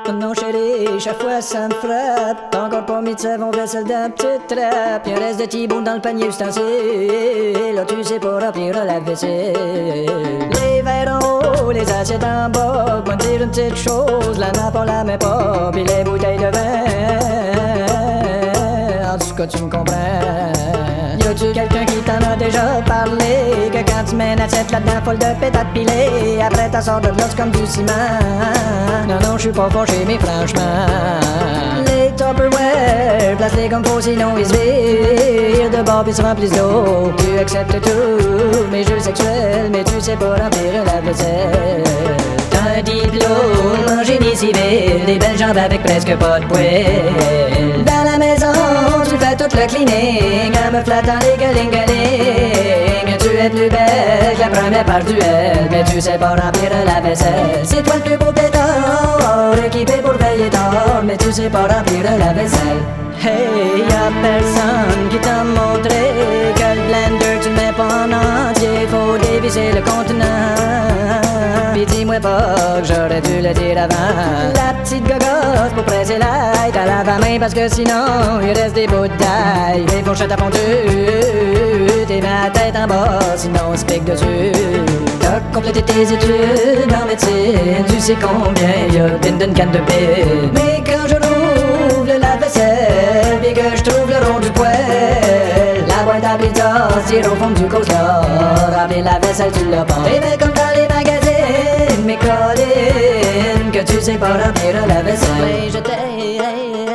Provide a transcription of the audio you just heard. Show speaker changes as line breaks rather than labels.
Non chérie, chaque fois ça me frappe. T'as encore pas mis de savon vaisselle d'un petit trappe. Y'a un reste de tiboune dans le panier ustensile. Là tu sais pas remplir la vaisselle. Les verres en haut, les assiettes en bas. Moi dire une petite chose, la nappe on la met pas. Puis les bouteilles de vin, en tout cas tu me comprends. Y'a-tu quelqu'un qui t'en a déjà parlé? Que quand tu mets une assiette là-dedans folle de pétates pilées, après t'en sors de l'os comme du ciment. Non, non, j'suis pas fâché, mais franchement, les Tupperware, place-les comme faut, sinon ils se virent de bord pis se remplissent d'eau. Tu acceptes tous mes jeux sexuels, mais tu sais pas remplir la vaisselle. T'as un diplôme en génie civil, des belles jambes avec presque pas de poils. Dans la maison, tu fais tout le cleaning, en me flattant les galing-galing. Tu es plus belle que la première page du L, mais tu sais pas remplir la vaisselle. C'est toi le plus beau pétard, équipé pour veiller tard, mais tu sais pas remplir la vaisselle. Hey, y'a personne qui t'a montré que le blender tu le mets pas en entier, faut dévisser le contenant. Pis dis-moi pas que j'aurais dû le dire avant. La petite gogosse pour presser l'ail, t'as lave la main parce que sinon il reste des bouts d'ail. Les fourchettes à fondue, t'es ma tête en bas, sinon on se pique dessus. T'as complété tes études en médecine, tu sais combien y'a d'une canne de pile. Mais quand je rouvre le lave-vaisselle, pis que je trouve le rond du poêle, la boîte à pizza tire au fond du cauchemar. Remplir la vaisselle tu l'as pas. T'es belle comme dans les magazines, mais colline que tu sais pas remplir la vaisselle. Oui, je t'aime.